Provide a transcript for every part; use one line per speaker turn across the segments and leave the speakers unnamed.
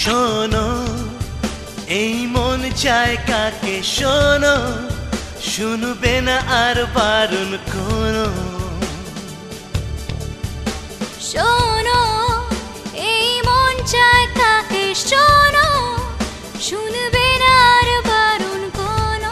শোনো এই মন চায় কাকে, শোনো শুনবে না আর বারণ কোনো।
শোনো এই মন চায় কাকে, শোনো শুনবে না আর বারণ কোনো।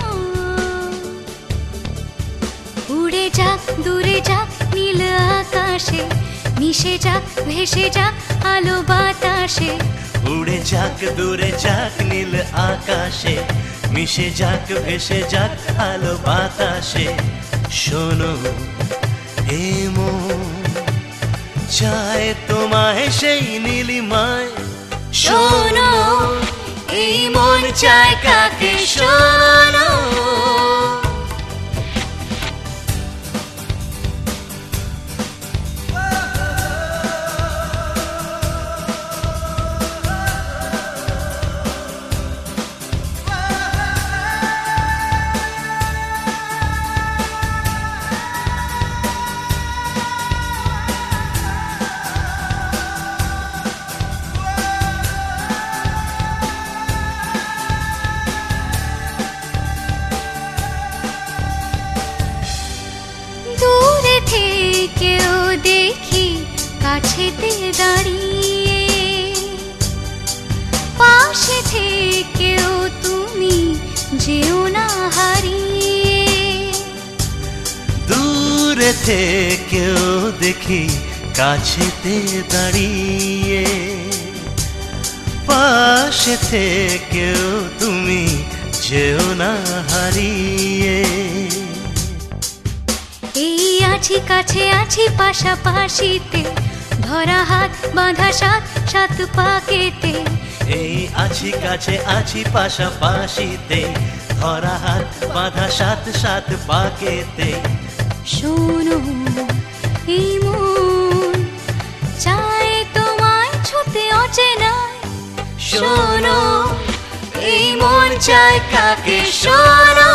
উড়ে যাক দূরে যাক নীল আকাশে, মিশে যাক ভেসে যাক আলো বাতাসে।
উড়ে যাক দূরে যাক নীল আকাশে, মিশে যাক ভেসে যাক আলো বাতাসে। শোনো এ মন চায় তোমায় সেই নীলিমায়, শোনো এই মন চায় কাকে, শোনো।
দূরে থেকেও দেখি কাছেতে দাঁড়িয়ে, পাশে থেকেও তুমি যেও না হারিয়ে।
দূরে থেকেও দেখি কাছেতে দাঁড়িয়ে, পাশে থেকেও তুমি যেও না হারিয়ে।
এই আছি কাছে আছি পাশাপাশিতে, ধরা হাত বাঁধা সাত সাত পাকেতে।
এই আছি কাছে আছি পাশাপাশিতে, ধরা হাত বাঁধা সাত সাত পাকেতে।
শোনো এই মন চায় তোমায় ছুতে অচেনায়,
শোনো এই মন চায় কাকে, শোনো।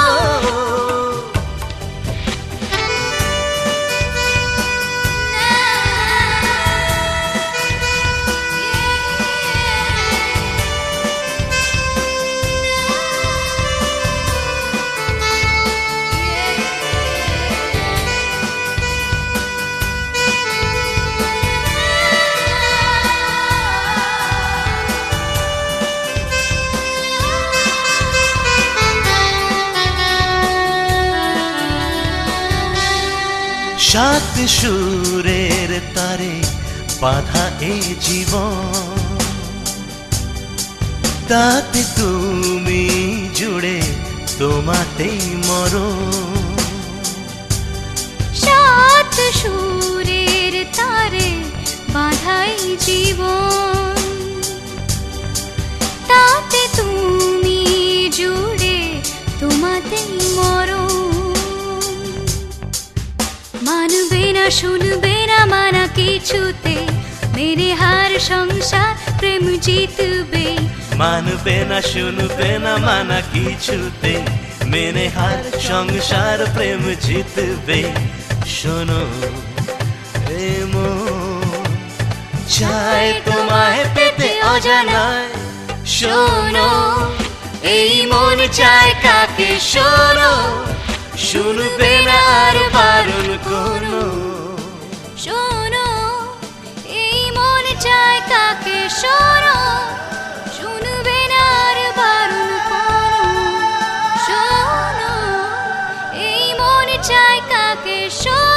সাত সুরের তারে বাঁধা এ জীবন, তাতে তুমি জুড়ে তোমাতেই মরণ।
সাত সুরের তারে বাঁধাই জীবন, তাতে তুমি জুড়ে তোমাতেই মরণ। মানবে না শুনবে না মানা কিছুতে, মেরে হার সংসার প্রেম জিতবে।
মানবে না শুনবে না মানা কিছুতে, মেনে হার সংসার প্রেম জিতবে। শোনো এ মন চায় তোমায় পেতে অজানায়, শোনো এই মন চায় কাকে, শোনো শুনবে না আর বারণ কোনো।
শোনো এই মন চায় কাকে, শোনো শুনবে না আর বারণ কোনো। শোনো এই মন চায় কাকে, শোনো।